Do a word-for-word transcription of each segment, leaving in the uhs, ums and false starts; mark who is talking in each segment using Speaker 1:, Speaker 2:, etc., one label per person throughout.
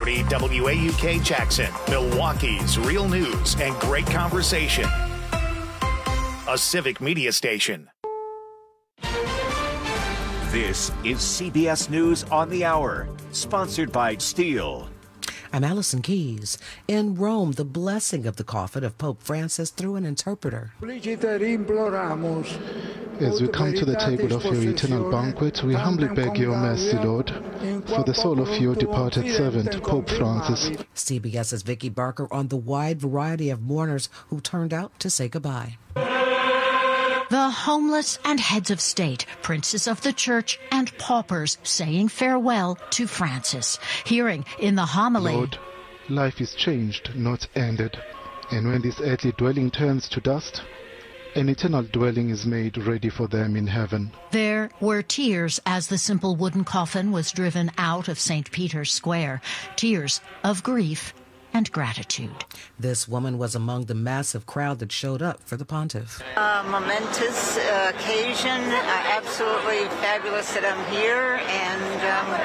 Speaker 1: forty W A U K Jackson, Milwaukee's real news and great conversation. A civic media station.
Speaker 2: This is C B S News on the Hour, sponsored by Steel.
Speaker 3: I'm Allison Keys. In Rome, the blessing of the coffin of Pope Francis through an interpreter.
Speaker 4: As we come to the table of your eternal banquet, we humbly beg your mercy, Lord, for the soul of your departed servant, Pope Francis.
Speaker 3: CBS's Vicki Barker on the wide variety of mourners who turned out to say goodbye.
Speaker 5: The homeless and heads of state, princes of the church and paupers saying farewell to Francis. Hearing in the homily,
Speaker 4: Lord, life is changed, not ended. And when this earthly dwelling turns to dust, an eternal dwelling is made ready for them in heaven.
Speaker 5: There were tears as the simple wooden coffin was driven out of Saint Peter's Square. Tears of grief and gratitude.
Speaker 3: This woman was among the massive crowd that showed up for the pontiff.
Speaker 6: A momentous uh, occasion, uh, absolutely fabulous that I'm here, and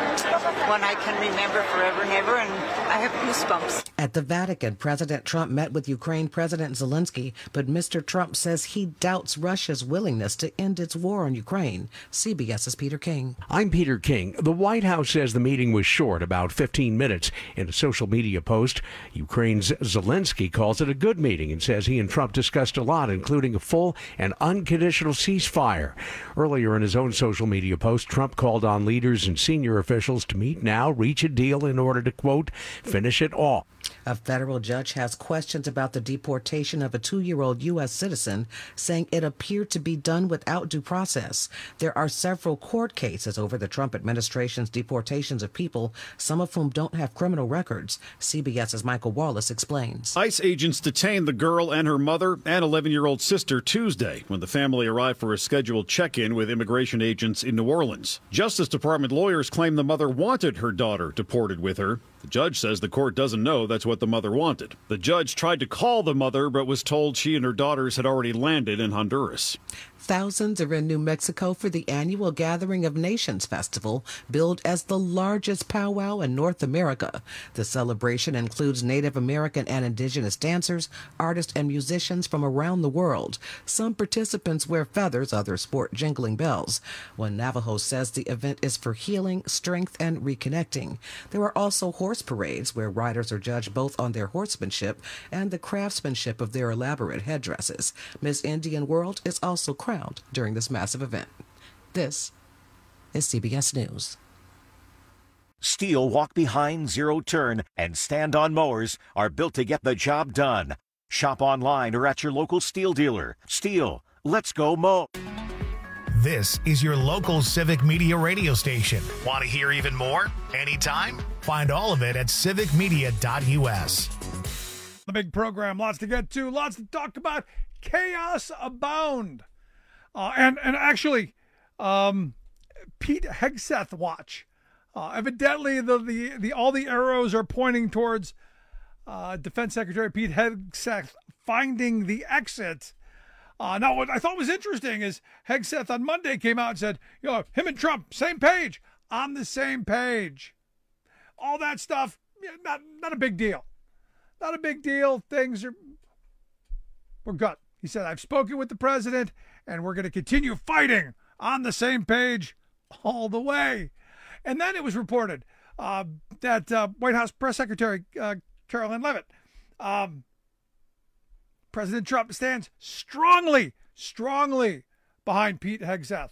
Speaker 6: um, one I can remember forever and ever, and I have goosebumps.
Speaker 3: At the Vatican, President Trump met with Ukraine President Zelensky, but Mister Trump says he doubts Russia's willingness to end its war on Ukraine. CBS's Peter King.
Speaker 7: I'm Peter King. The White House says the meeting was short, about fifteen minutes. In a social media post, Ukraine's Zelensky calls it a good meeting and says he and Trump discussed a lot, including a full and unconditional ceasefire. Earlier in his own social media post, Trump called on leaders and senior officials to meet now, reach a deal in order to, quote, finish it all.
Speaker 3: A federal judge has questions about the deportation of a two-year-old U S citizen, saying it appeared to be done without due process. There are several court cases over the Trump administration's deportations of people, some of whom don't have criminal records. CBS's Michael Wallace explains.
Speaker 8: ICE agents detained the girl and her mother and eleven-year-old sister Tuesday when the family arrived for a scheduled check-in with immigration agents in New Orleans. Justice Department lawyers claim the mother wanted her daughter deported with her. The judge says the court doesn't know that's what the mother wanted. The judge tried to call the mother, but was told she and her daughters had already landed in Honduras.
Speaker 3: Thousands are in New Mexico for the annual Gathering of Nations Festival, billed as the largest powwow in North America. The celebration includes Native American and indigenous dancers, artists, and musicians from around the world. Some participants wear feathers, others sport jingling bells. One Navajo says the event is for healing, strength, and reconnecting. There are also horse parades where riders are judged both on their horsemanship and the craftsmanship of their elaborate headdresses. Miss Indian World is also crowned during this massive event. This is C B S News.
Speaker 2: Steel walk behind, zero turn, and stand-on mowers are built to get the job done. Shop online or at your local Steel dealer. Steel, let's go mow.
Speaker 1: This is your local civic media radio station. Want to hear even more? Anytime? Find all of it at civic media dot U S.
Speaker 9: The big program, lots to get to, lots to talk about. Chaos abound. Uh, and, and actually, um, Pete Hegseth watch. Uh, evidently, the, the, the all the arrows are pointing towards uh, Defense Secretary Pete Hegseth finding the exit. Uh, now, what I thought was interesting is Hegseth on Monday came out and said, you know, him and Trump, same page, on the same page. All that stuff, yeah, not not a big deal. Not a big deal. Things are, we're good. He said, I've spoken with the president, and we're going to continue fighting on the same page all the way. And then it was reported uh, that uh, White House Press Secretary uh, Caroline Leavitt, um, President Trump stands strongly, strongly behind Pete Hegseth.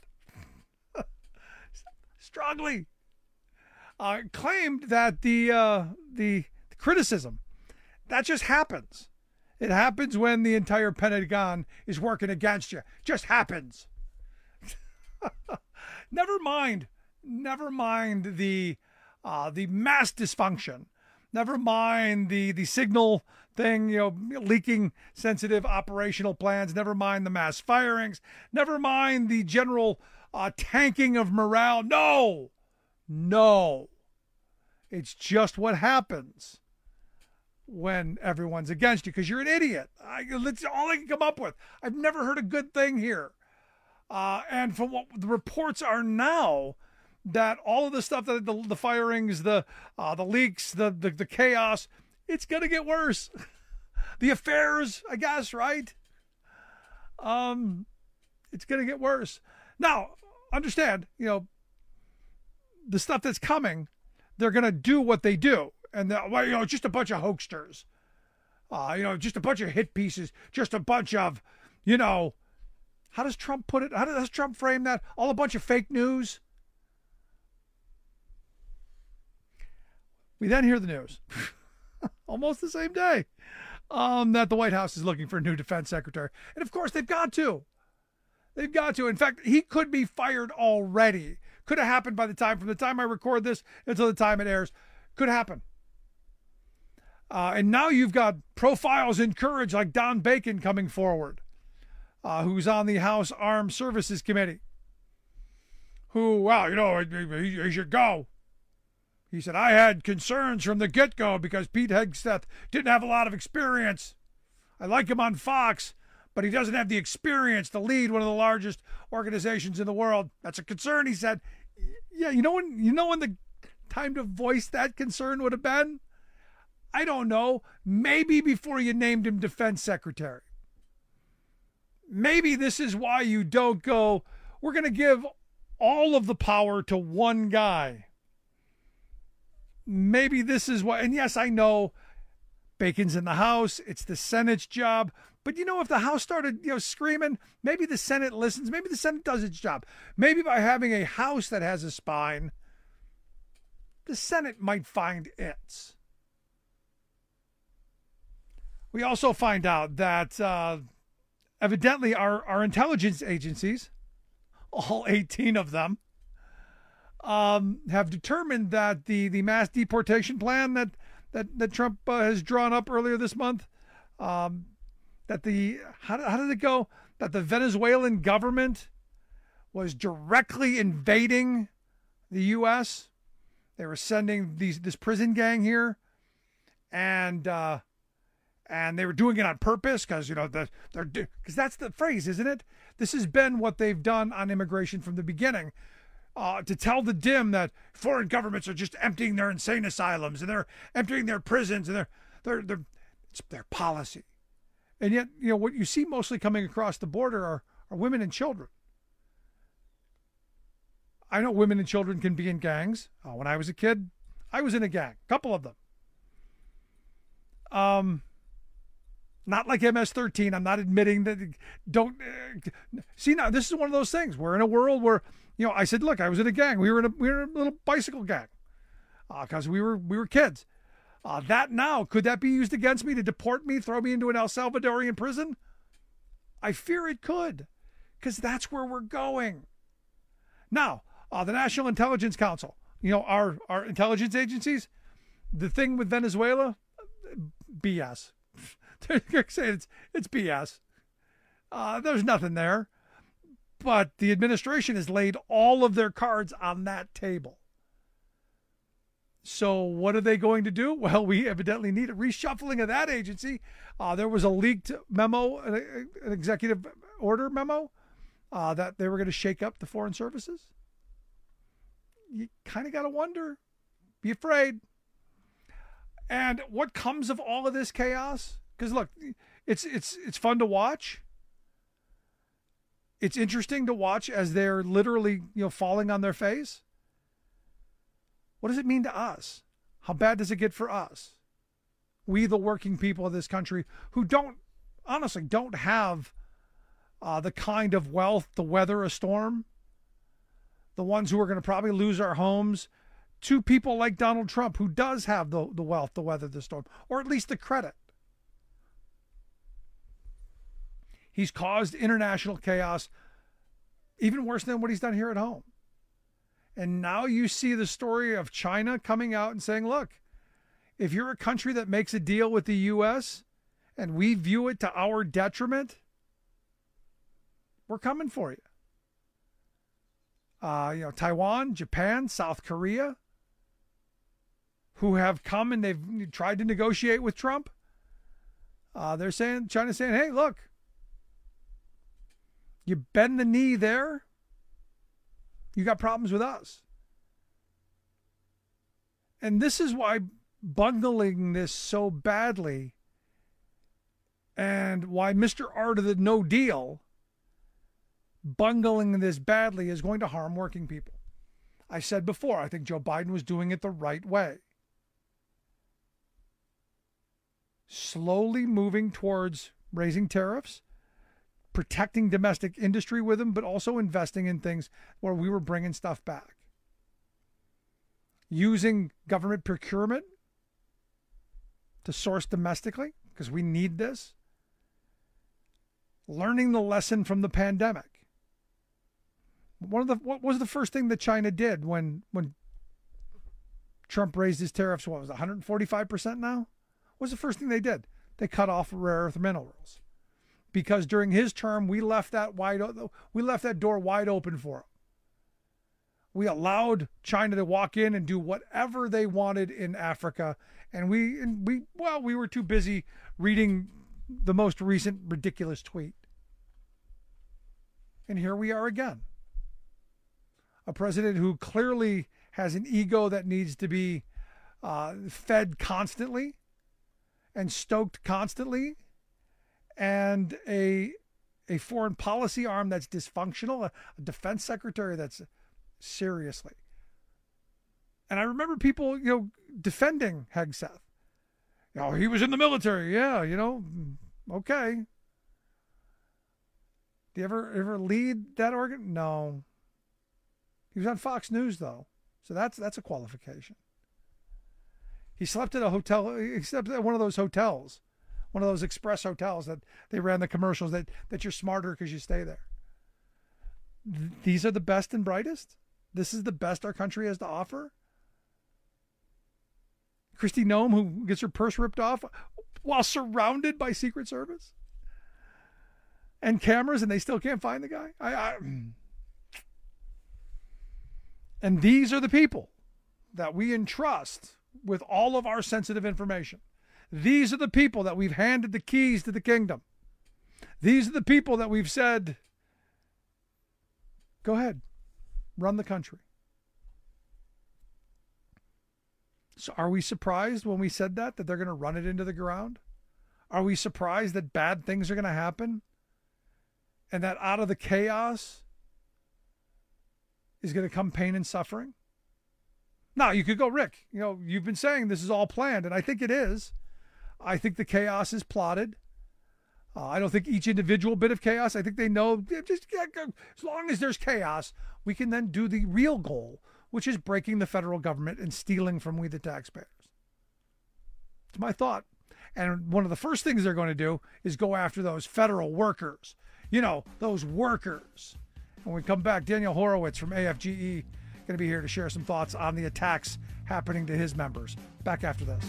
Speaker 9: strongly. Uh, claimed that the, uh, the the criticism, that just happens. It happens when the entire Pentagon is working against you. Just happens. Never mind. Never mind the uh, the mass dysfunction. Never mind the, the signal thing, you know, leaking sensitive operational plans. Never mind the mass firings. Never mind the general uh, tanking of morale. No. No. It's just what happens when everyone's against you because you're an idiot. I, that's all I can come up with. I've never heard a good thing here. Uh, and from what the reports are now, that all of the stuff, that the, the firings, the uh, the leaks, the, the, the chaos, it's going to get worse. The affairs, I guess, right? Um, it's going to get worse. Now, understand, you know, the stuff that's coming, they're going to do what they do. And, well, you know, just a bunch of hoaxsters. Uh, you know, just a bunch of hit pieces. Just a bunch of, you know, how does Trump put it? How does Trump frame that? All a bunch of fake news. We then hear the news, almost the same day, um, that the White House is looking for a new defense secretary. And, of course, they've got to. They've got to. In fact, he could be fired already. Could have happened by the time, from the time I record this until the time it airs. Could happen. Uh, and now you've got profiles in courage like Don Bacon coming forward, uh, who's on the House Armed Services Committee, who, well, you know, he, he should go. He said, I had concerns from the get-go because Pete Hegseth didn't have a lot of experience. I like him on Fox, but he doesn't have the experience to lead one of the largest organizations in the world. That's a concern, he said. Yeah, you know when you know when the time to voice that concern would have been? I don't know. Maybe before you named him defense secretary. Maybe this is why you don't go, we're going to give all of the power to one guy. Maybe this is why. And yes, I know Bacon's in the House. It's the Senate's job. But, you know, if the House started, you know, screaming, maybe the Senate listens. Maybe the Senate does its job. Maybe by having a House that has a spine, the Senate might find its. We also find out that uh, evidently our, our intelligence agencies, all eighteen of them, um, have determined that the, the mass deportation plan that, that, that Trump uh, has drawn up earlier this month, um, that the, how, how did it go? That the Venezuelan government was directly invading the U S. They were sending these this prison gang here, and uh, and they were doing it on purpose because, you know, the, they're because that's the phrase, isn't it? This has been what they've done on immigration from the beginning, uh, to tell the dim that foreign governments are just emptying their insane asylums and they're emptying their prisons and they're they're they're it's their policy. And yet, you know, what you see mostly coming across the border are, are women and children. I know women and children can be in gangs. Uh, when I was a kid, I was in a gang, a couple of them. Um, not like M S thirteen. I'm not admitting that. Don't uh, see now. This is one of those things. We're in a world where, you know, I said, look, I was in a gang. We were in a we were in a little bicycle gang, because uh, we were we were kids. Uh, that now, could that be used against me to deport me, throw me into an El Salvadorian prison? I fear it could, because that's where we're going. Now, uh, the National Intelligence Council, you know, our, our intelligence agencies, the thing with Venezuela, B S. They're saying it's, it's B S. Uh, there's nothing there. But the administration has laid all of their cards on that table. So what are they going to do? Well, we evidently need a reshuffling of that agency. Uh, there was a leaked memo, an, an executive order memo, uh, that they were going to shake up the foreign services. You kind of got to wonder, be afraid. And what comes of all of this chaos? Because look, it's it's it's fun to watch. It's interesting to watch as they're literally, you know, falling on their face. What does it mean to us? How bad does it get for us? We, the working people of this country, who don't, honestly, don't have uh, the kind of wealth to weather a storm. The ones who are going to probably lose our homes to people like Donald Trump, who does have the, the wealth to weather the storm, or at least the credit. He's caused international chaos even worse than what he's done here at home. And now you see the story of China coming out and saying, look, if you're a country that makes a deal with the U S and we view it to our detriment, we're coming for you. Uh, you know, Taiwan, Japan, South Korea, who have come and they've tried to negotiate with Trump. Uh, they're saying, China's saying, hey, look, you bend the knee there, you got problems with us. And this is why bungling this so badly and why Mister Art of the No Deal bungling this badly is going to harm working people. I said before, I think Joe Biden was doing it the right way. Slowly moving towards raising tariffs, protecting domestic industry with them, but also investing in things where we were bringing stuff back. Using government procurement to source domestically, because we need this. Learning the lesson from the pandemic. One of the what was the first thing that China did when when Trump raised his tariffs? What was it, one hundred forty-five percent now? What was the first thing they did? They cut off rare earth minerals, because during his term we left that wide we left that door wide open for him. We allowed China to walk in and do whatever they wanted in Africa, and we and we well we were too busy reading the most recent ridiculous tweet. And here we are again. A president who clearly has an ego that needs to be uh, fed constantly and stoked constantly, and a a foreign policy arm that's dysfunctional, a, a defense secretary that's seriously. And I remember people, you know, defending Hegseth. You know, he was in the military. Yeah, you know, okay. Do you ever ever lead that organ? No. He was on Fox News though, so that's that's a qualification. He slept at a hotel. He slept at one of those hotels, one of those express hotels that they ran the commercials that that you're smarter because you stay there. Th- these are the best and brightest. This is the best our country has to offer. Kristi Noem, who gets her purse ripped off while surrounded by Secret Service and cameras, and they still can't find the guy. I, I, and these are the people that we entrust with all of our sensitive information. These are the people that we've handed the keys to the kingdom. These are the people that we've said, go ahead, run the country. So are we surprised when we said that, that they're going to run it into the ground? Are we surprised that bad things are going to happen? And that out of the chaos is going to come pain and suffering? Now, you could go, Rick, you know, you've been saying this is all planned, and I think it is. I think the chaos is plotted. Uh, I don't think each individual bit of chaos, I think they know, just as long as there's chaos, we can then do the real goal, which is breaking the federal government and stealing from we the taxpayers. It's my thought. And one of the first things they're going to do is go after those federal workers. You know, those workers. When we come back, Daniel Horowitz from A F G E going to be here to share some thoughts on the attacks happening to his members. Back after this.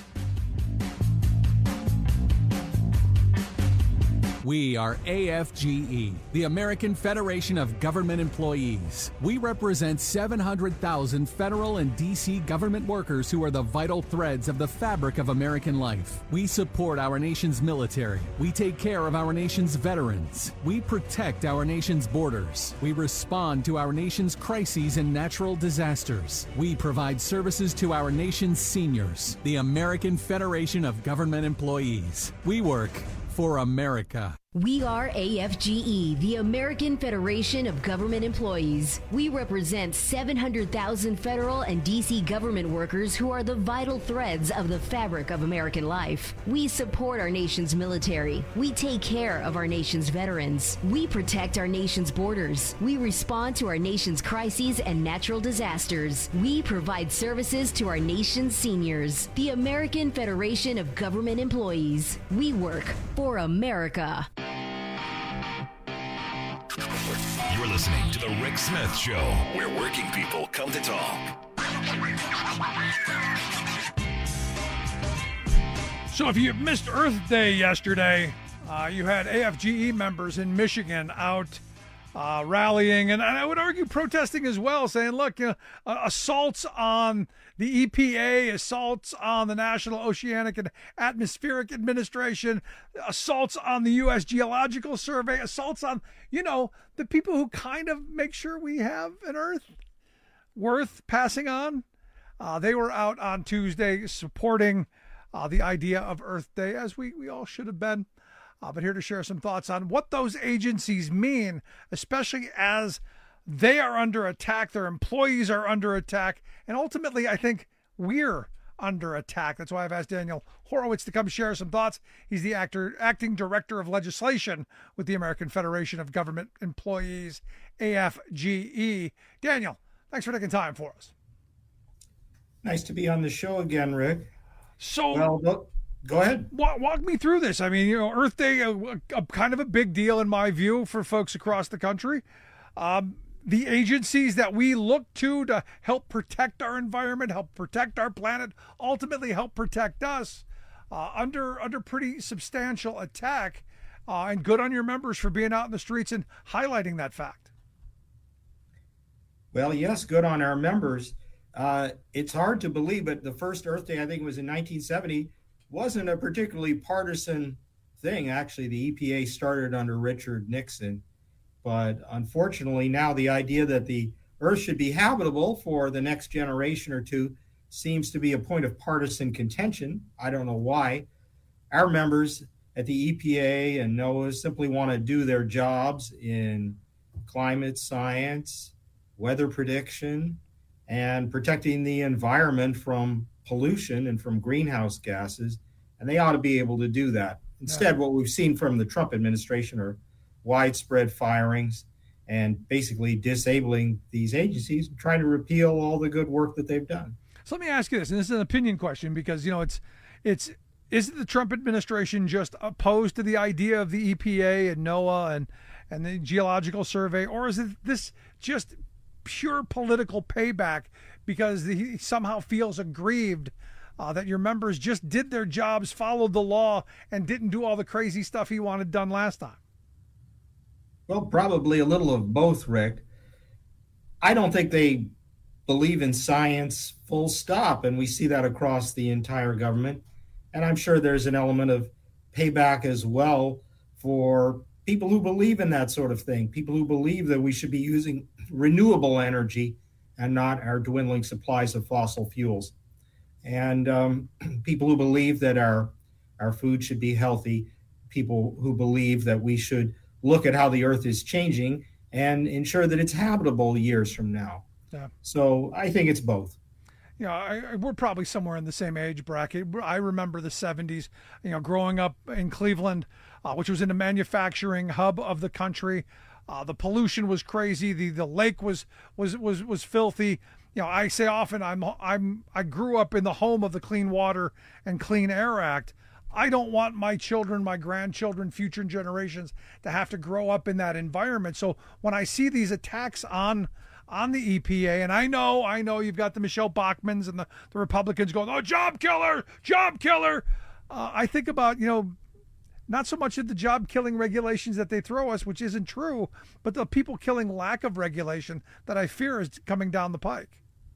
Speaker 10: We are A F G E, the American Federation of Government Employees. We represent seven hundred thousand federal and D C government workers who are the vital threads of the fabric of American life. We support our nation's military. We take care of our nation's veterans. We protect our nation's borders. We respond to our nation's crises and natural disasters. We provide services to our nation's seniors. The American Federation of Government Employees. We work for America.
Speaker 11: We are A F G E, the American Federation of Government Employees. We represent seven hundred thousand federal and D C government workers who are the vital threads of the fabric of American life. We support our nation's military. We take care of our nation's veterans. We protect our nation's borders. We respond to our nation's crises and natural disasters. We provide services to our nation's seniors. The American Federation of Government Employees. We work for America.
Speaker 12: You're listening to The Rick Smith Show, where working people come to talk.
Speaker 9: So if you missed Earth Day yesterday, uh, you had A F G E members in Michigan out uh, rallying, and, and I would argue protesting as well, saying, look, you know, uh, assaults on the E P A, assaults on the National Oceanic and Atmospheric Administration, assaults on the U S Geological Survey, assaults on, you know, the people who kind of make sure we have an Earth worth passing on. Uh, they were out on Tuesday supporting uh, the idea of Earth Day, as we, we all should have been. Uh, but here to share some thoughts on what those agencies mean, especially as they are under attack, their employees are under attack, and ultimately I think we're under attack. That's why I've asked Daniel Horowitz to come share some thoughts. He's the actor, acting director of legislation with the American Federation of Government Employees, A F G E. Daniel, thanks for taking time for us.
Speaker 13: Nice to be on the show again, Rick.
Speaker 9: So,
Speaker 13: well, look, go ahead.
Speaker 9: Walk, walk me through this. I mean, you know, Earth Day, a, a kind of a big deal in my view for folks across the country. Um, the agencies that we look to to help protect our environment, help protect our planet, ultimately help protect us, uh, under under pretty substantial attack. Uh, and good on your members for being out in the streets and highlighting that fact.
Speaker 13: Well, yes, good on our members. Uh, it's hard to believe, but the first Earth Day, I think it was in nineteen seventy, wasn't a particularly partisan thing. Actually, the E P A started under Richard Nixon. But unfortunately, now the idea that the Earth should be habitable for the next generation or two seems to be a point of partisan contention. I don't know why. Our members at the E P A and NOAA simply want to do their jobs in climate science, weather prediction, and protecting the environment from pollution and from greenhouse gases. And they ought to be able to do that. Instead, what we've seen from the Trump administration are widespread firings and basically disabling these agencies, trying to repeal all the good work that they've done.
Speaker 9: So let me ask you this, and this is an opinion question, because, you know, it's, it's, is the Trump administration just opposed to the idea of the E P A and NOAA and, and the Geological Survey, or is it this just pure political payback because he somehow feels aggrieved uh, that your members just did their jobs, followed the law, and didn't do all the crazy stuff he wanted done last time?
Speaker 13: Well, probably a little of both, Rick. I don't think they believe in science full stop, and we see that across the entire government. And I'm sure there's an element of payback as well for people who believe in that sort of thing, people who believe that we should be using renewable energy and not our dwindling supplies of fossil fuels. And um, people who believe that our, our food should be healthy, people who believe that we should look at how the Earth is changing and ensure that it's habitable years from now.
Speaker 9: Yeah.
Speaker 13: So I think it's both.
Speaker 9: You know, I, we're probably somewhere in the same age bracket. I remember the seventies, you know, growing up in Cleveland, uh, which was in the manufacturing hub of the country. Uh, the pollution was crazy. The the lake was was was was filthy. You know, I say often I'm I'm I grew up in the home of the Clean Water and Clean Air Act. I don't want my children, my grandchildren, future generations to have to grow up in that environment. So when I see these attacks on on the E P A, and I know, I know you've got the Michelle Bachmans and the, the Republicans going, oh, job killer, job killer. Uh, I think about, you know, not so much of the job killing regulations that they throw us, which isn't true, but the people killing lack of regulation that I fear is coming down the pike.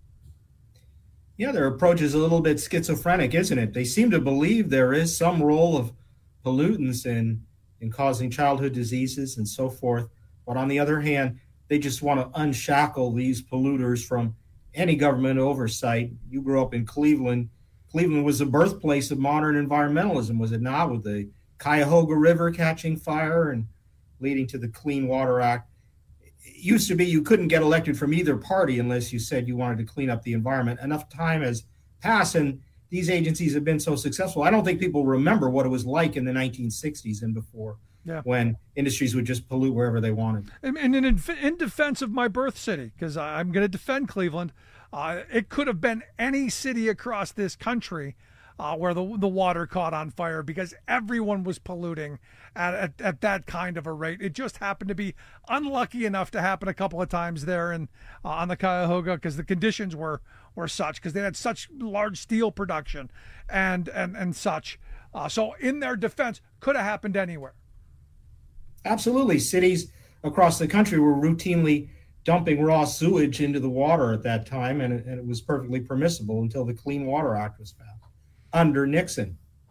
Speaker 13: Yeah, their approach is a little bit schizophrenic, isn't it? They seem to believe there is some role of pollutants in, in causing childhood diseases and so forth. But on the other hand, they just want to unshackle these polluters from any government oversight. You grew up in Cleveland. Cleveland was the birthplace of modern environmentalism, was it not? With the Cuyahoga River catching fire and leading to the Clean Water Act. It used to be you couldn't get elected from either party unless you said you wanted to clean up the environment. Enough time has passed, and these agencies have been so successful. I don't think people remember what it was like in the nineteen sixties and before, yeah, when industries would just pollute wherever they wanted.
Speaker 9: And, and in, in defense of my birth city, because I'm going to defend Cleveland, uh, it could have been any city across this country Uh, where the the water caught on fire because everyone was polluting at, at at that kind of a rate. It just happened to be unlucky enough to happen a couple of times there and uh, on the Cuyahoga because the conditions were were such, because they had such large steel production and and and such. Uh, so in their defense, could have happened anywhere.
Speaker 13: Absolutely, cities across the country were routinely dumping raw sewage into the water at that time, and it, and it was perfectly permissible until the Clean Water Act was passed under Nixon.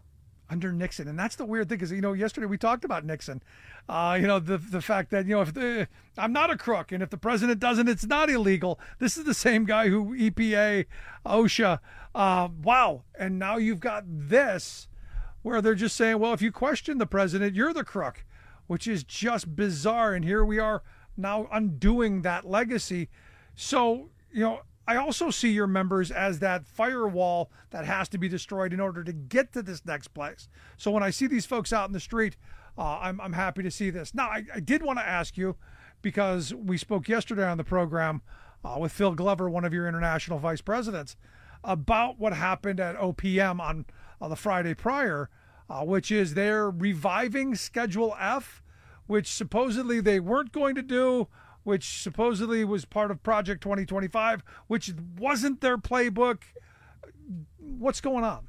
Speaker 9: under Nixon. And that's the weird thing, because, you know, yesterday we talked about Nixon. Uh, you know, the the fact that, you know, if the, I'm not a crook, and if the president doesn't, it's not illegal. This is the same guy who E P A, OSHA, uh, wow. And now you've got this where they're just saying, well, if you question the president, you're the crook, which is just bizarre. And here we are now undoing that legacy. So, you know, I also see your members as that firewall that has to be destroyed in order to get to this next place. So when I see these folks out in the street, uh, I'm, I'm happy to see this. Now, I, I did want to ask you, because we spoke yesterday on the program uh, with Phil Glover, one of your international vice presidents, about what happened at O P M on, on the Friday prior, uh, which is they're reviving Schedule F, which supposedly they weren't going to do, which supposedly was part of Project twenty twenty-five, which wasn't their playbook. What's going on?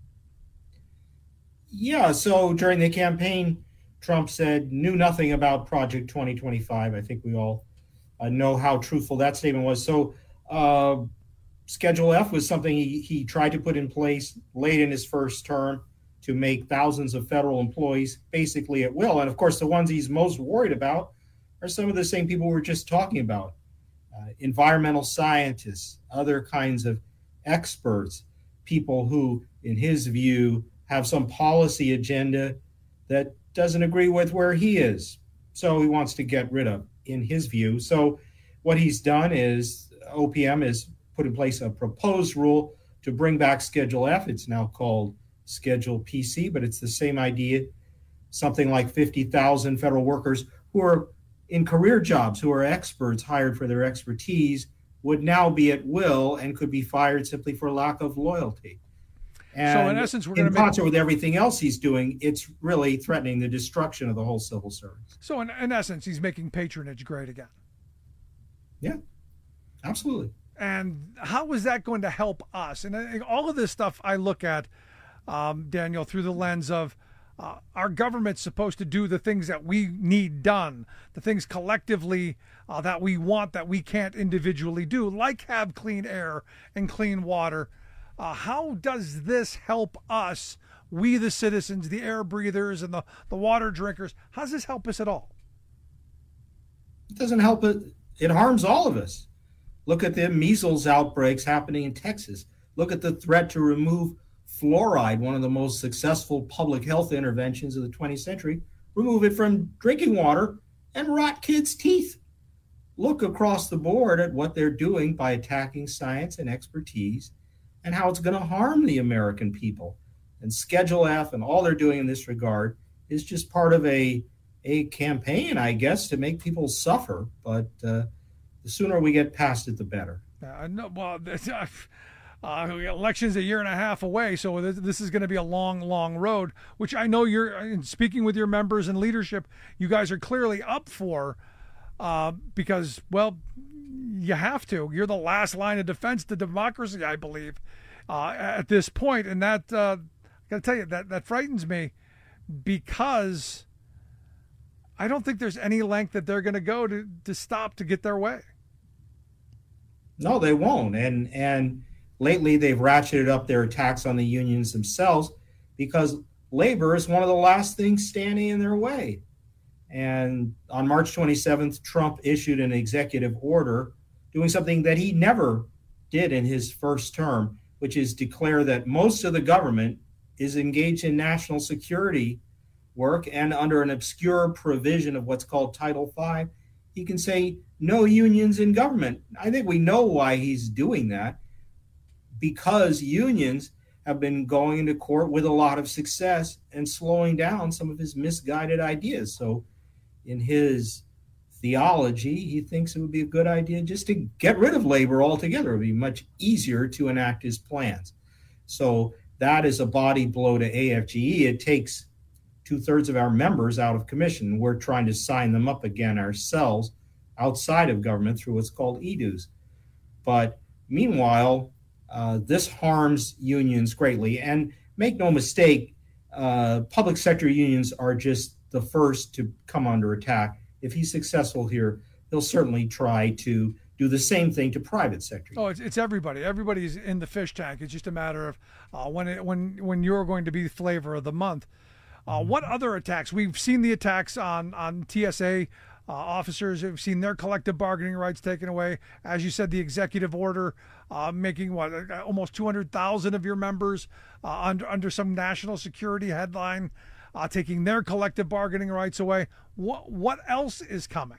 Speaker 13: Yeah, so during the campaign, Trump said knew nothing about Project twenty twenty-five. I think we all uh, know how truthful that statement was. So uh, Schedule F was something he, he tried to put in place late in his first term to make thousands of federal employees basically at will. And of course, the ones he's most worried about are some of the same people we were just talking about. Uh, environmental scientists, other kinds of experts, people who, in his view, have some policy agenda that doesn't agree with where he is. So he wants to get rid of, in his view. So what he's done is O P M has put in place a proposed rule to bring back Schedule F. It's now called Schedule P C, but it's the same idea. Something like fifty thousand federal workers who are in career jobs, who are experts hired for their expertise, would now be at will and could be fired simply for lack of loyalty. And
Speaker 9: so in essence, we're going to
Speaker 13: in concert with everything else he's doing, it's really threatening the destruction of the whole civil service.
Speaker 9: So in, in essence, he's making patronage great again.
Speaker 13: Yeah, absolutely.
Speaker 9: And how is that going to help us? And I, all of this stuff I look at, um, Daniel, through the lens of uh, our government's supposed to do the things that we need done, the things collectively uh, that we want that we can't individually do, like have clean air and clean water. Uh, how does this help us, we the citizens, the air breathers and the, the water drinkers? How does this help us at all?
Speaker 13: It doesn't help it. It harms all of us. Look at the measles outbreaks happening in Texas. Look at the threat to remove fluoride, one of the most successful public health interventions of the twentieth century. Remove it from drinking water and rot kids' teeth. Look across the board at what they're doing by attacking science and expertise and how it's going to harm the American people. And Schedule F and all they're doing in this regard is just part of a, a campaign, I guess, to make people suffer. But uh, the sooner we get past it, the better.
Speaker 9: Uh, no, well, uh, election's a year and a half away, so this, this is going to be a long, long road, which I know you're, in speaking with your members and leadership, you guys are clearly up for, uh, because, well, you have to. You're the last line of defense to democracy, I believe, uh, at this point. And that, uh, I got to tell you, that, that frightens me, because I don't think there's any length that they're going to go to to stop to get their way.
Speaker 13: No, they won't. And and lately they've ratcheted up their attacks on the unions themselves, because labor is one of the last things standing in their way. And on March twenty-seventh, Trump issued an executive order doing something that he never did in his first term, which is declare that most of the government is engaged in national security work, and under an obscure provision of what's called Title five, he can say no unions in government. I think we know why he's doing that, because unions have been going into court with a lot of success and slowing down some of his misguided ideas. So in his theology, he thinks it would be a good idea just to get rid of labor altogether. It would be much easier to enact his plans. So that is a body blow to A F G E. It takes two-thirds of our members out of commission. We're trying to sign them up again ourselves outside of government through what's called E D U S. But meanwhile, uh, this harms unions greatly. And make no mistake, uh, public sector unions are just the first to come under attack. If he's successful here, he'll certainly try to do the same thing to private sector.
Speaker 9: Oh, it's, it's everybody. Everybody's in the fish tank. It's just a matter of uh, when it, when when you're going to be flavor of the month. Uh, what other attacks? We've seen the attacks on on T S A uh, officers. We've seen their collective bargaining rights taken away. As you said, the executive order uh, making what almost two hundred thousand of your members uh, under under some national security headline, uh, taking their collective bargaining rights away. What what else is coming?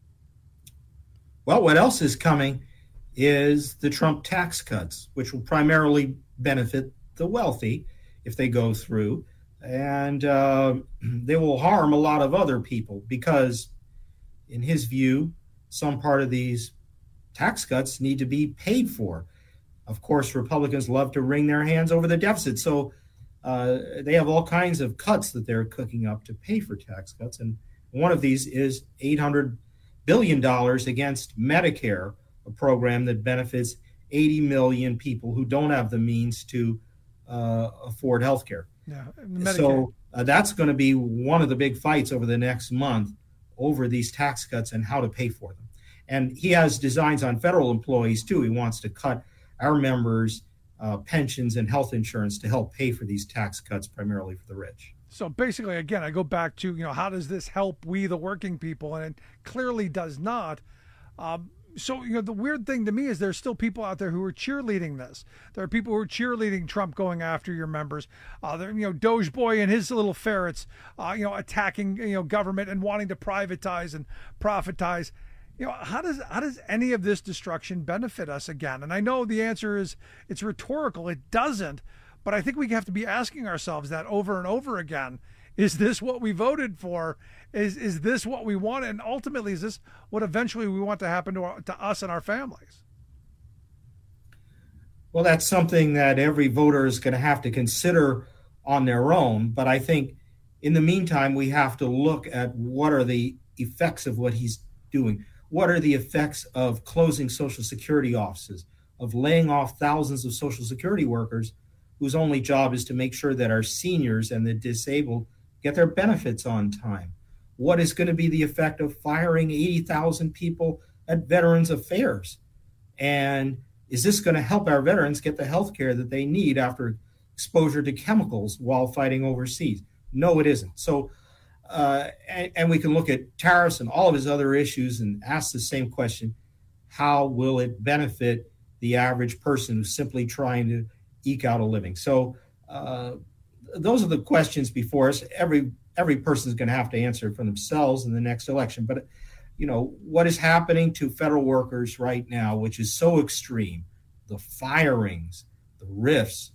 Speaker 13: Well, what else is coming is the Trump tax cuts, which will primarily benefit the wealthy if they go through. And uh, they will harm a lot of other people because, in his view, some part of these tax cuts need to be paid for. Of course, Republicans love to wring their hands over the deficit. So uh, they have all kinds of cuts that they're cooking up to pay for tax cuts. And one of these is eight hundred billion dollars against Medicare, a program that benefits eighty million people who don't have the means to uh, afford health care.
Speaker 9: Yeah,
Speaker 13: so uh, that's going to be one of the big fights over the next month over these tax cuts and how to pay for them. And he has designs on federal employees, too. He wants to cut our members' uh, pensions and health insurance to help pay for these tax cuts, primarily for the rich.
Speaker 9: So basically, again, I go back to, you know, how does this help we, the working people? And it clearly does not. Um, so, you know, the weird thing to me is there's still people out there who are cheerleading this. There are people who are cheerleading Trump going after your members. Uh, there, you know, Doge Boy and his little ferrets, uh, you know, attacking, you know, government and wanting to privatize and profitize. You know, how does how does any of this destruction benefit us again? And I know the answer is it's rhetorical. It doesn't. But I think we have to be asking ourselves that over and over again. Is this what we voted for? Is is this what we want? And ultimately, is this what eventually we want to happen to, our, to us and our families?
Speaker 13: Well, that's something that every voter is going to have to consider on their own. But I think in the meantime, we have to look at what are the effects of what he's doing. What are the effects of closing Social Security offices, of laying off thousands of Social Security workers whose only job is to make sure that our seniors and the disabled get their benefits on time? What is going to be the effect of firing eighty thousand people at Veterans Affairs? And is this going to help our veterans get the health care that they need after exposure to chemicals while fighting overseas? No, it isn't. So, uh, and, and we can look at tariffs and all of his other issues and ask the same question: how will it benefit the average person who's simply trying to eke out a living? So uh, those are the questions before us. Every every person is going to have to answer for themselves in the next election. But, you know, what is happening to federal workers right now, which is so extreme, the firings, the rifts,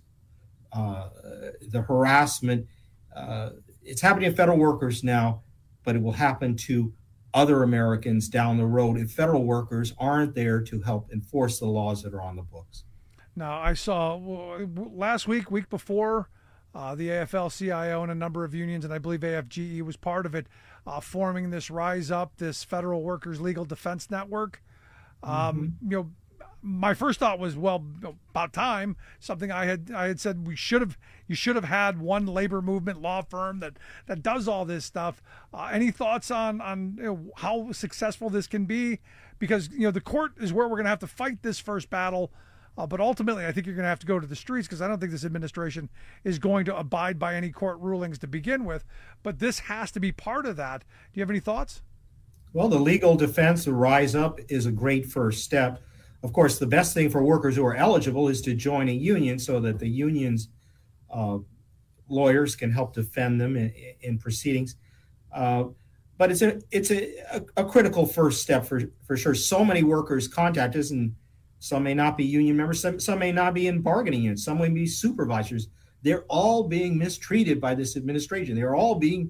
Speaker 13: uh, the harassment, uh, it's happening to federal workers now, but it will happen to other Americans down the road if federal workers aren't there to help enforce the laws that are on the books.
Speaker 9: Now, I saw last week, week before, uh, the A F L C I O and a number of unions, and I believe A F G E was part of it, uh, forming this Rise Up, this Federal Workers Legal Defense Network. Um, mm-hmm. You know, my first thought was, well, about time. Something I had I had said we should have you should have had one labor movement law firm that that does all this stuff. Uh, any thoughts on on you know, how successful this can be? Because you know the court is where we're going to have to fight this first battle. Uh, but ultimately, I think you're going to have to go to the streets because I don't think this administration is going to abide by any court rulings to begin with. But this has to be part of that. Do you have any thoughts?
Speaker 13: Well, the legal defense, the Rise Up, is a great first step. Of course, the best thing for workers who are eligible is to join a union so that the union's uh, lawyers can help defend them in, in proceedings. Uh, but it's a it's a, a, a critical first step for, for sure. So many workers contact us, and some may not be union members, some, some may not be in bargaining units, some may be supervisors. They're all being mistreated by this administration. They're all being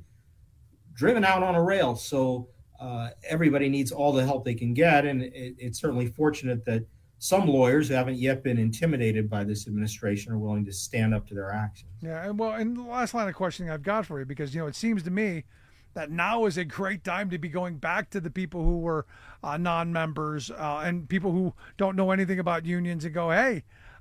Speaker 13: driven out on a rail. So uh, everybody needs all the help they can get. And it, it's certainly fortunate that some lawyers who haven't yet been intimidated by this administration are willing to stand up to their actions.
Speaker 9: Yeah, and well, and the last line of questioning I've got for you, because, you know, it seems to me that now is a great time to be going back to the people who were uh, non-members uh, and people who don't know anything about unions and go, hey,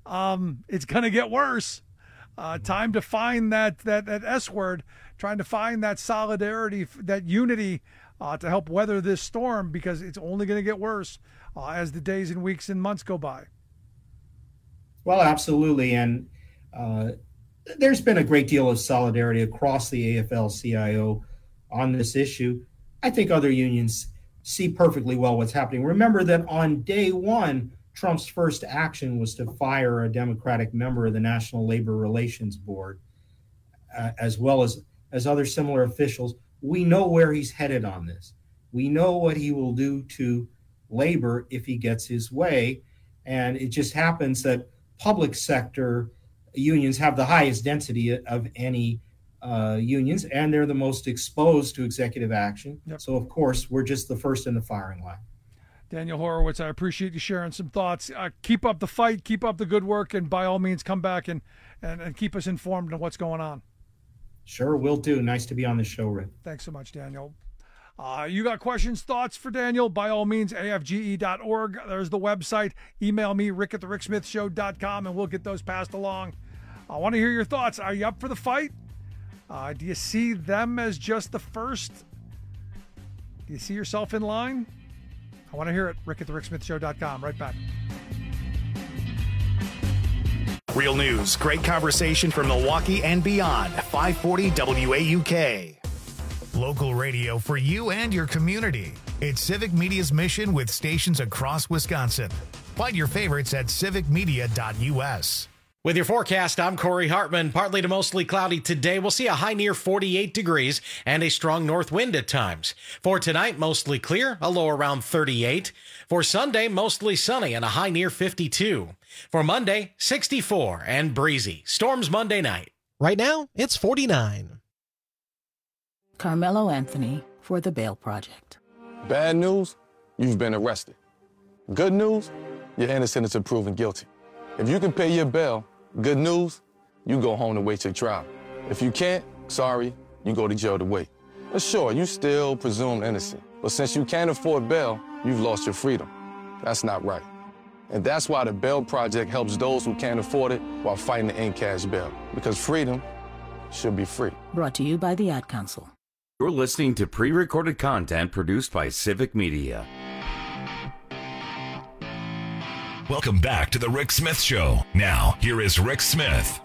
Speaker 9: um, it's going to get worse. Uh, time to find that, that, that S word, trying to find that solidarity, that unity uh, to help weather this storm, because it's only going to get worse uh, as the days and weeks and months go by.
Speaker 13: Well, absolutely. And uh, there's been a great deal of solidarity across the A F L C I O on this issue. I think other unions see perfectly well what's happening. Remember that on day one, Trump's first action was to fire a Democratic member of the National Labor Relations Board, uh, as well as, as other similar officials. We know where he's headed on this. We know what he will do to labor if he gets his way. And it just happens that public sector unions have the highest density of any uh, unions, and they're the most exposed to executive action. Yep. So, of course, we're just the first in the firing line.
Speaker 9: Daniel Horowitz, I appreciate you sharing some thoughts. Uh, keep up the fight, keep up the good work, and by all means, come back and, and, and keep us informed on what's going on.
Speaker 13: Sure, will do. Nice to be on the show, Rick.
Speaker 9: Thanks so much, Daniel. Uh, you got questions, thoughts for Daniel? By all means, A F G E dot org. There's the website. Email me, rick at the rick smith show dot com, and we'll get those passed along. I want to hear your thoughts. Are you up for the fight? Uh, do you see them as just the first? Do you see yourself in line? I want to hear it. rick at the rick smith show dot com. Right back.
Speaker 1: Real news, great conversation from Milwaukee and beyond. five forty W A U K. Local radio for you and your community. It's Civic Media's mission with stations across Wisconsin. Find your favorites at civic media dot U S.
Speaker 14: With your forecast, I'm Corey Hartman. Partly to mostly cloudy today. We'll see a high near forty-eight degrees and a strong north wind at times. For tonight, mostly clear, a low around thirty-eight. For Sunday, mostly sunny and a high near fifty-two. For Monday, sixty-four and breezy. Storms Monday night.
Speaker 15: Right now, it's forty-nine.
Speaker 16: Carmelo Anthony for the Bail Project.
Speaker 17: Bad news, you've been arrested. Good news, you're innocent until proven guilty. If you can pay your bail, good news, you go home to wait your trial. If you can't, sorry, you go to jail to wait. But sure, you still presumed innocent. But since you can't afford bail, you've lost your freedom. That's not right. And that's why the Bail Project helps those who can't afford it while fighting to end cash bail. Because freedom should be free.
Speaker 16: Brought to you by the Ad Council.
Speaker 18: You're listening to pre-recorded content produced by Civic Media.
Speaker 12: Welcome back to the Rick Smith Show. Now, here is Rick Smith.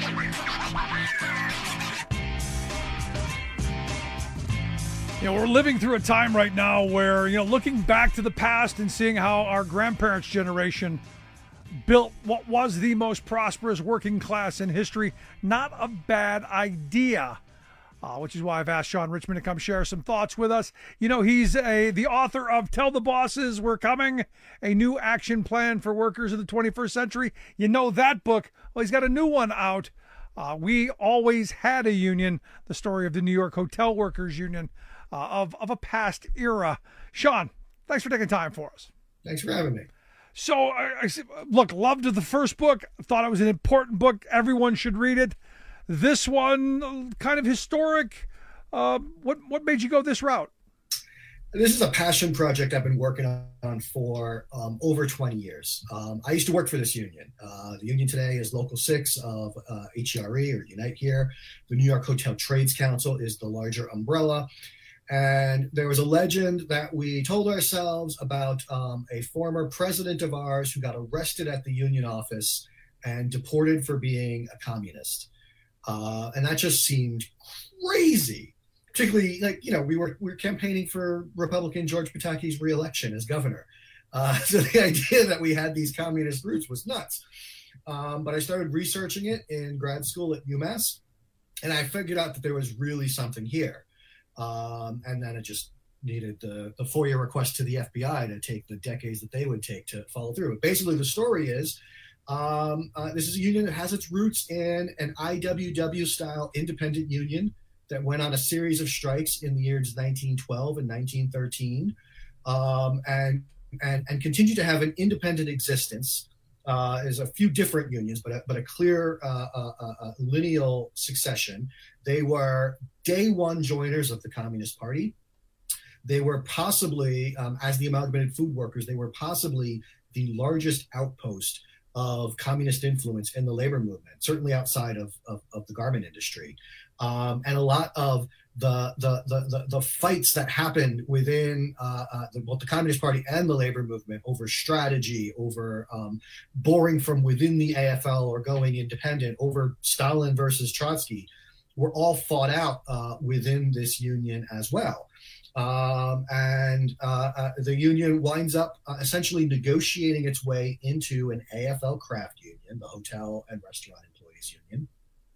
Speaker 9: You know, we're living through a time right now where, you know, looking back to the past and seeing how our grandparents' generation built what was the most prosperous working class in history, not a bad idea. Uh, which is why I've asked Sean Richman to come share some thoughts with us. You know, he's a the author of Tell the Bosses We're Coming, a new action plan for workers of the twenty-first century. You know that book. Well, he's got a new one out. Uh, we always had a union, the story of the New York Hotel Workers Union uh, of, of a past era. Sean, thanks for taking time for us.
Speaker 19: Thanks for having me.
Speaker 9: So, I, I look, loved the first book. Thought it was an important book. Everyone should read it. This one, kind of historic. Uh, what what made you go this route?
Speaker 19: This is a passion project I've been working on for um, over twenty years. Um, I used to work for this union. Uh, the union today is Local six of uh, H E R E, or Unite Here. The New York Hotel Trades Council is the larger umbrella. And there was a legend that we told ourselves about um, a former president of ours who got arrested at the union office and deported for being a communist. Uh, and that just seemed crazy, particularly like, you know, we were we were campaigning for Republican George Pataki's reelection as governor. Uh, so the idea that we had these communist roots was nuts. Um, but I started researching it in grad school at UMass, and I figured out that there was really something here. Um, and then it just needed the, the FOIA request to the F B I to take the decades that they would take to follow through. But basically, the story is, Um, uh, this is a union that has its roots in an I W W-style independent union that went on a series of strikes in the years nineteen twelve and nineteen thirteen, um, and, and and continue to have an independent existence. Uh, there's a few different unions, but a, but a clear uh, uh, uh, lineal succession. They were day one joiners of the Communist Party. They were possibly, um, as the Amalgamated Food Workers, they were possibly the largest outpost of communist influence in the labor movement, certainly outside of, of, of the garment industry. Um, and a lot of the the the, the, the fights that happened within uh, uh, the, both the Communist Party and the labor movement over strategy, over um, boring from within the A F L or going independent, over Stalin versus Trotsky, were all fought out uh, within this union as well. Um, and uh, uh, the union winds up uh, essentially negotiating its way into an A F L craft union, the Hotel and Restaurant Employees Union,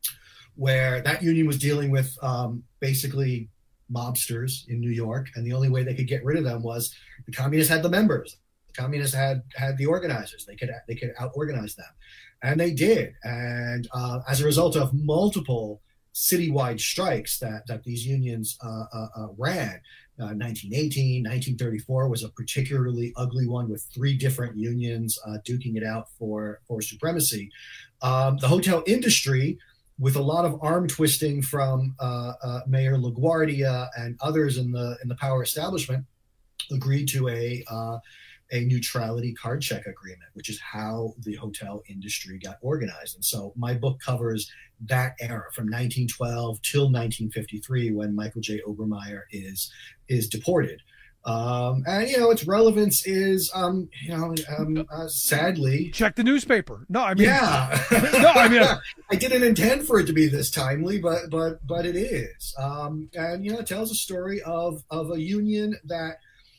Speaker 19: where that union was dealing with um, basically mobsters in New York. And the only way they could get rid of them was the communists had the members. The communists had had the organizers. They could they could out-organize them. And they did. And uh, as a result of multiple citywide strikes that, that these unions uh, uh, uh, ran, Uh, nineteen eighteen, nineteen thirty-four was a particularly ugly one with three different unions uh, duking it out for, for supremacy. Um, the hotel industry, with a lot of arm twisting from uh, uh, Mayor LaGuardia and others in the in the power establishment, agreed to a uh, a neutrality card check agreement, which is how the hotel industry got organized. And so my book covers that era from nineteen twelve till nineteen fifty-three, when Michael J. Obermeyer is is deported. Um, and, you know, its relevance is, um, you know, um, uh, sadly.
Speaker 9: Check the newspaper. No, I mean.
Speaker 19: Yeah.
Speaker 9: no, I mean.
Speaker 19: I didn't intend for it to be this timely, but but but it is. Um, and, you know, it tells a story of of a union that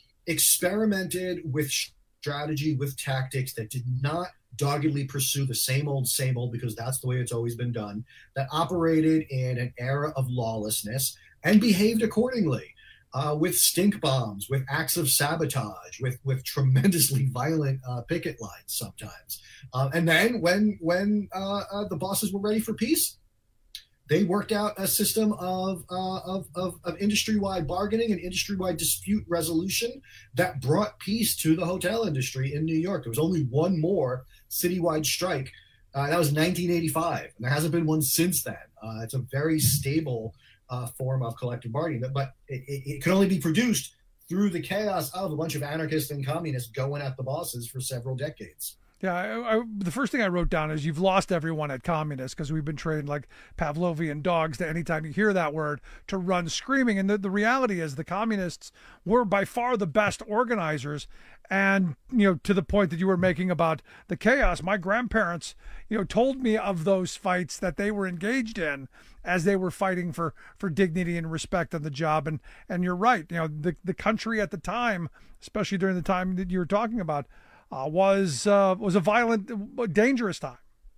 Speaker 19: experimented with strategy, with tactics, that did not doggedly pursue the same old, same old, because that's the way it's always been done, that operated in an era of lawlessness and behaved accordingly, uh, with stink bombs, with acts of sabotage, with with tremendously violent uh, picket lines sometimes. Uh, and then when when uh, uh, the bosses were ready for peace, they worked out a system of, uh, of, of, of industry-wide bargaining and industry-wide dispute resolution that brought peace to the hotel industry in New York. There was only one more citywide strike. Uh, that was nineteen eighty-five. And there hasn't been one since then. Uh, it's a very stable uh, form of collective bargaining, but it, it, it could only be produced through the chaos of a bunch of anarchists and communists going at the bosses for several decades.
Speaker 9: Yeah, I, I, the first thing I wrote down is you've lost everyone at communists, because we've been trained like Pavlovian dogs to anytime you hear that word to run screaming. And the, the reality is the communists were by far the best organizers. And, you know, to the point that you were making about the chaos, my grandparents, you know, told me of those fights that they were engaged in as they were fighting for, for dignity and respect on the job. And, and you're right, you know, the, the country at the time, especially during the time that you were talking about, Uh, was uh, was a violent, dangerous time.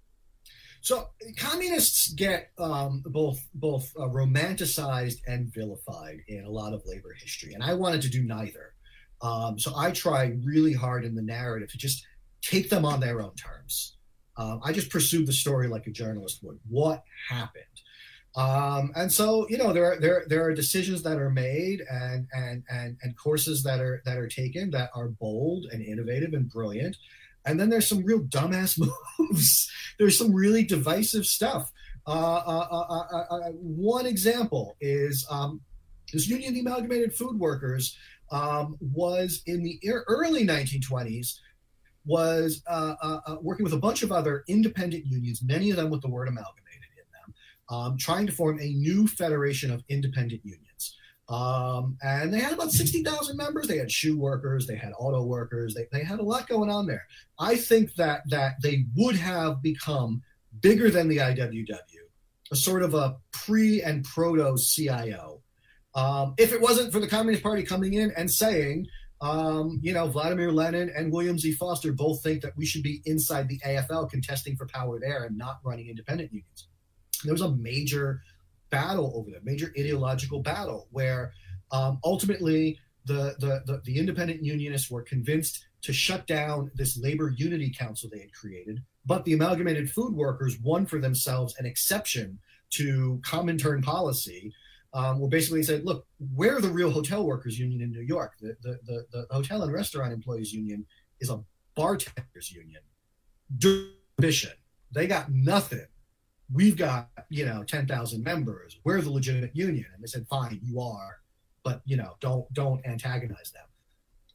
Speaker 19: So communists get um, both both uh, romanticized and vilified in a lot of labor history, and I wanted to do neither. Um, so I tried really hard in the narrative to just take them on their own terms. Um, I just pursued the story like a journalist would. What happened? Um, and so, you know, there are, there, there are decisions that are made and, and, and, and courses that are, that are taken that are bold and innovative and brilliant. And then there's some real dumbass moves. There's some really divisive stuff. Uh, uh, uh, uh, uh, one example is, um, this union, the Amalgamated Food Workers, um, was in the early nineteen twenties, was uh, uh, uh, working with a bunch of other independent unions, many of them with the word amalgamated, Um, trying to form a new federation of independent unions. Um, and they had about sixty thousand members. They had shoe workers, they had auto workers, they, they had a lot going on there. I think that that they would have become bigger than the I W W, a sort of a pre and proto C I O. Um, if it wasn't for the Communist Party coming in and saying, um, you know, Vladimir Lenin and William Z. Foster both think that we should be inside the A F L contesting for power there and not running independent unions. There was a major battle over there, major ideological battle, where um, ultimately the, the, the, the independent unionists were convinced to shut down this labor unity council they had created. But the Amalgamated Food Workers won for themselves an exception to Comintern policy, um, where basically they said, look, we're the real hotel workers union in New York. The, the, the, the Hotel and Restaurant Employees Union is a bartenders union. Division. They got nothing. We've got, you know, ten thousand members. We're the legitimate union. And they said, fine, you are, but, you know, don't don't antagonize them.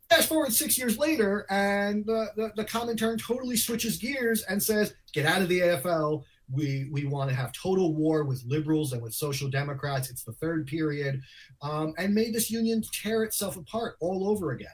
Speaker 19: fast forward six years later, and the, the, the Comintern totally switches gears and says, get out of the A F L. We we want to have total war with liberals and with social democrats. It's the third period, um, and made this union tear itself apart all over again.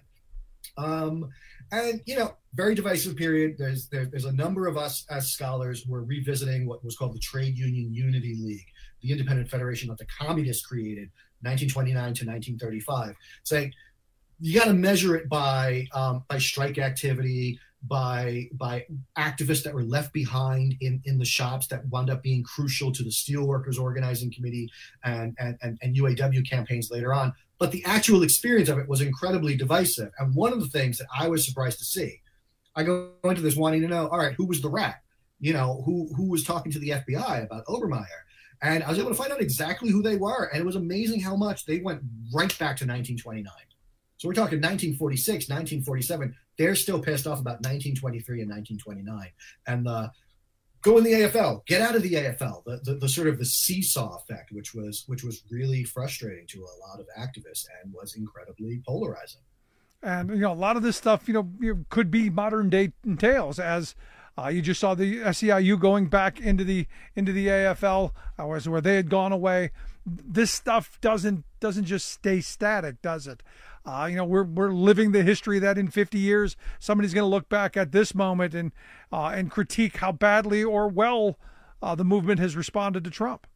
Speaker 19: Um, and, you know, very divisive period. There's there, there's a number of us as scholars who are revisiting what was called the Trade Union Unity League, the independent federation that the communists created nineteen twenty-nine to nineteen thirty-five, saying you got to measure it by um, by strike activity, by by activists that were left behind in, in the shops that wound up being crucial to the Steelworkers Organizing Committee and, and, and, and U A W campaigns later on. But the actual experience of it was incredibly divisive. And one of the things that I was surprised to see, I go into this wanting to know, all right, who was the rat? You know, who who was talking to the F B I about Obermeyer? And I was able to find out exactly who they were. And it was amazing how much they went right back to nineteen twenty-nine. So we're talking nineteen forty-six, nineteen forty-seven. They're still pissed off about nineteen twenty-three and nineteen twenty-nine. And the go in the A F L, get out of the A F L, the, the, the sort of the seesaw effect, which was which was really frustrating to a lot of activists and was incredibly polarizing.
Speaker 9: And, you know, a lot of this stuff, you know, you could be modern day tales, as uh, you just saw the S E I U going back into the into the A F L, uh, where they had gone away. This stuff doesn't doesn't just stay static, does it? Uh, you know, we're we're living the history that in fifty years, somebody's going to look back at this moment and uh, and critique how badly or well uh, the movement has responded to Trump.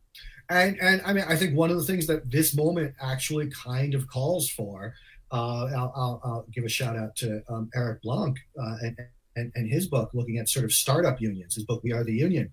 Speaker 19: And and I mean, I think one of the things that this moment actually kind of calls for, uh, I'll, I'll, I'll give a shout out to um, Eric Blanc uh, and, and and his book looking at sort of startup unions. His book, We Are the Union.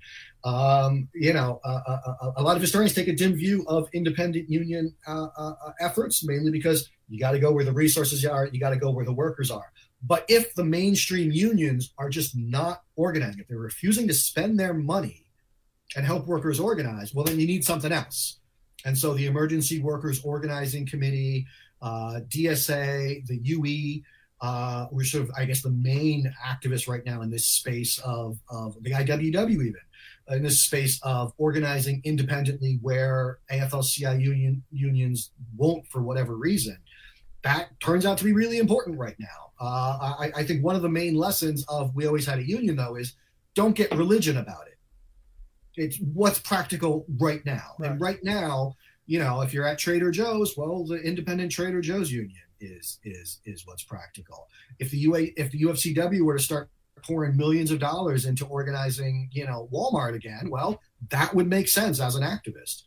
Speaker 19: Um, you know, uh, a, a lot of historians take a dim view of independent union uh, uh, efforts, mainly because you got to go where the resources are. You got to go where the workers are. But if the mainstream unions are just not organizing, if they're refusing to spend their money and help workers organize, well, then you need something else. And so the Emergency Workers Organizing Committee, uh, D S A, the U E, uh, we're sort of, I guess, the main activists right now in this space of, of the I W W even, in this space of organizing independently where A F L C I U union, unions won't for whatever reason. That turns out to be really important right now. Uh, I, I think one of the main lessons of We Always Had a Union, though, is don't get religion about it. It's what's practical right now. Right. And right now, you know, if you're at Trader Joe's, well, the independent Trader Joe's union is is is what's practical. If the U A if the U F C W were to start pouring millions of dollars into organizing, you know, Walmart again, well, that would make sense as an activist.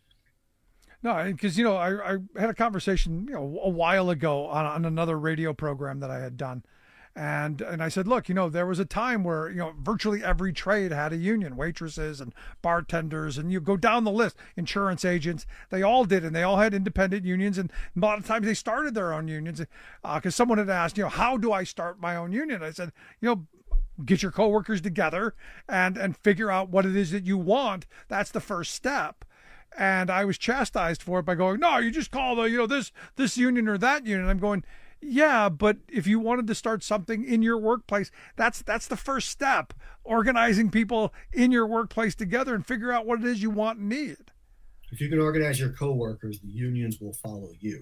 Speaker 9: No, because, you know, I, I had a conversation, you know, a while ago on, on another radio program that I had done. And and I said, look, you know, there was a time where, you know, virtually every trade had a union, waitresses and bartenders, and you go down the list, insurance agents, they all did, and they all had independent unions. And a lot of times they started their own unions because uh, someone had asked, you know, how do I start my own union? I said, you know, get your coworkers together and and figure out what it is that you want. That's the first step. And I was chastised for it by going, no, you just call the, you know, this this union or that union. And I'm going, yeah, but if you wanted to start something in your workplace, that's that's the first step. Organizing people in your workplace together and figure out what it is you want and need.
Speaker 19: If you can organize your coworkers, the unions will follow you.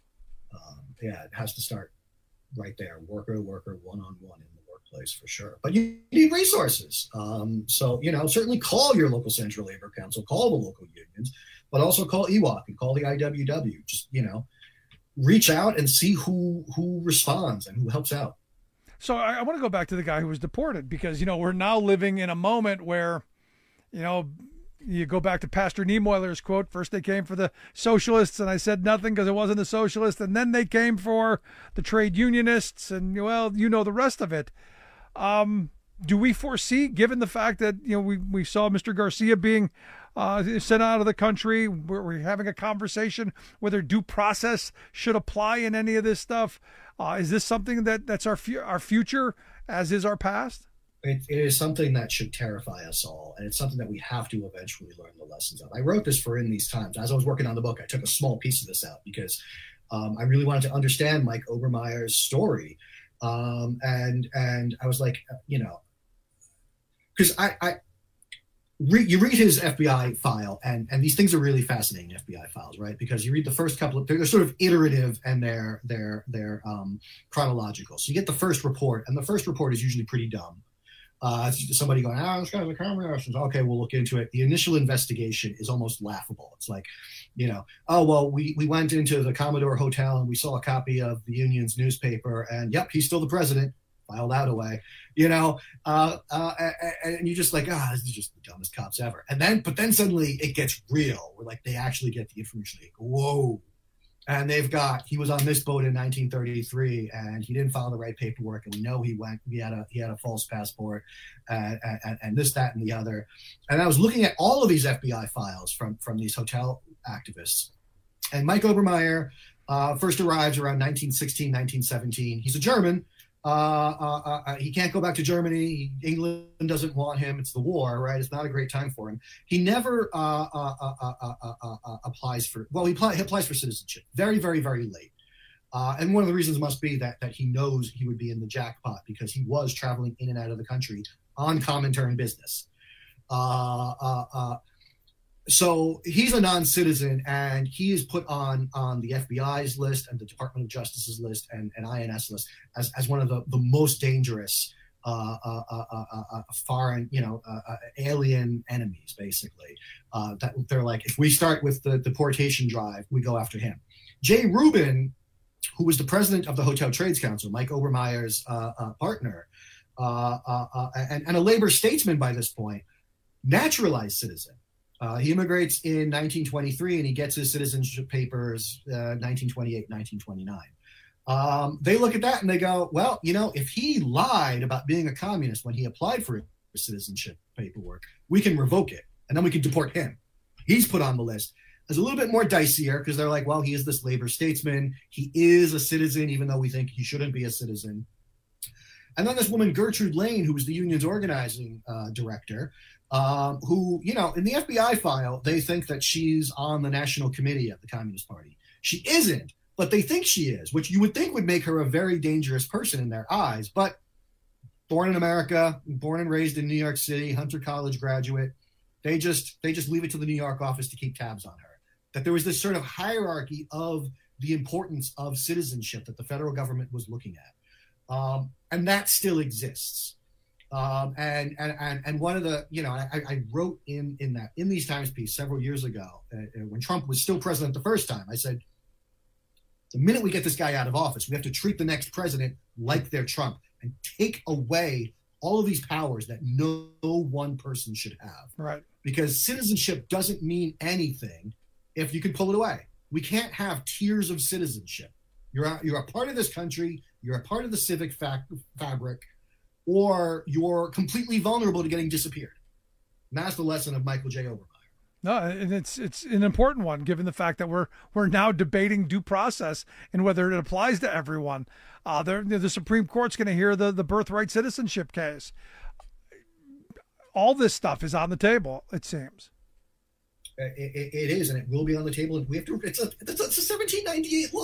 Speaker 19: Um, yeah, it has to start right there, worker to worker, one-on-one in the workplace for sure. But you need resources. Um, so, you know, certainly call your local Central Labor Council, call the local unions, but also call E W O C and call the I W W. Just, you know, reach out and see who who responds and who helps out.
Speaker 9: So I, I want to go back to the guy who was deported because, you know, we're now living in a moment where, you know, you go back to Pastor Niemeyer's quote, first they came for the socialists and I said nothing because it wasn't the socialists. And then they came for the trade unionists and, well, you know, the rest of it. Um, do we foresee, given the fact that, you know, we, we saw Mister Garcia being uh, sent out of the country, we're, we're having a conversation whether due process should apply in any of this stuff. Uh, is this something that that's our, fu- our future as is our past?
Speaker 19: It, it is something that should terrify us all, and it's something that we have to eventually learn the lessons of. I wrote this for In These Times. As I was working on the book, I took a small piece of this out because um, I really wanted to understand Mike Obermeyer's story. Um, and and I was like, you know, because I, I re- you read his F B I file, and and these things are really fascinating F B I files, right? Because you read the first couple of, they're sort of iterative and they're they're they're um, chronological. So you get the first report, and the first report is usually pretty dumb. Uh, somebody going, oh, this guy's a communist. Okay, we'll look into it. The initial investigation is almost laughable. It's like, you know, oh, well, we, we went into the Commodore Hotel and we saw a copy of the Union's newspaper, and yep, he's still the president. Filed that away, you know, uh, uh, and you just like, ah, oh, this is just the dumbest cops ever. And then, but then suddenly it gets real. Where like they actually get the information. Like, whoa. And they've got, he was on this boat in nineteen thirty-three and he didn't file the right paperwork. And we know he went, he had a, he had a false passport and, and, and this, that, and the other. And I was looking at all of these F B I files from, from these hotel activists. And Mike Obermeyer uh, first arrives around nineteen sixteen, nineteen seventeen. He's a German. Uh, uh, uh, he can't go back to Germany. England doesn't want him. It's the war, right? It's not a great time for him. He never uh, uh, uh, uh, uh, uh, uh, applies for, well, he, pl- he applies for citizenship very, very, very late. Uh, and one of the reasons must be that that he knows he would be in the jackpot because he was traveling in and out of the country on Comintern business. Uh, uh, uh, So he's a non-citizen, and he is put on, on the F B I's list and the Department of Justice's list and, and I N S list as, as one of the, the most dangerous uh, uh, uh, uh, uh, foreign, you know, uh, uh, alien enemies, basically. Uh, that they're like, if we start with the deportation drive, we go after him. Jay Rubin, who was the president of the Hotel Trades Council, Mike Obermeyer's uh, uh, partner, uh, uh, uh, and, and a labor statesman by this point, naturalized citizen. Uh, he immigrates in nineteen twenty-three and he gets his citizenship papers uh, nineteen twenty-eight, nineteen twenty-nine. Um, they look at that and they go, well, you know, if he lied about being a communist when he applied for citizenship paperwork, we can revoke it and then we can deport him. He's put on the list. It's a little bit more dicier because they're like, well, he is this labor statesman. He is a citizen, even though we think he shouldn't be a citizen. And then this woman, Gertrude Lane, who was the union's organizing uh, director, Um, who, you know, in the F B I file, they think that she's on the national committee of the Communist Party. She isn't, but they think she is, which you would think would make her a very dangerous person in their eyes. But born in America, born and raised in New York City, Hunter College graduate, they just they just leave it to the New York office to keep tabs on her. That there was this sort of hierarchy of the importance of citizenship that the federal government was looking at. Um, and that still exists. Um, and, and, and, and one of the, you know, I, I wrote in, in that, in these Times piece several years ago, uh, when Trump was still president the first time, I said, the minute we get this guy out of office, we have to treat the next president like they're Trump and take away all of these powers that no, no one person should have.
Speaker 9: Right.
Speaker 19: Because citizenship doesn't mean anything if you can pull it away. We can't have tiers of citizenship. You're a, you're a part of this country. You're a part of the civic fa- fabric. Or you're completely vulnerable to getting disappeared. And that's the lesson of Michael J. Obermeyer.
Speaker 9: No, and it's it's an important one, given the fact that we're we're now debating due process and whether it applies to everyone. Uh, the Supreme Court's going to hear the, the birthright citizenship case. All this stuff is on the table, it seems.
Speaker 19: It, it, it is, and it will be on the table. We have to. It's a it's a seventeen ninety-eight law.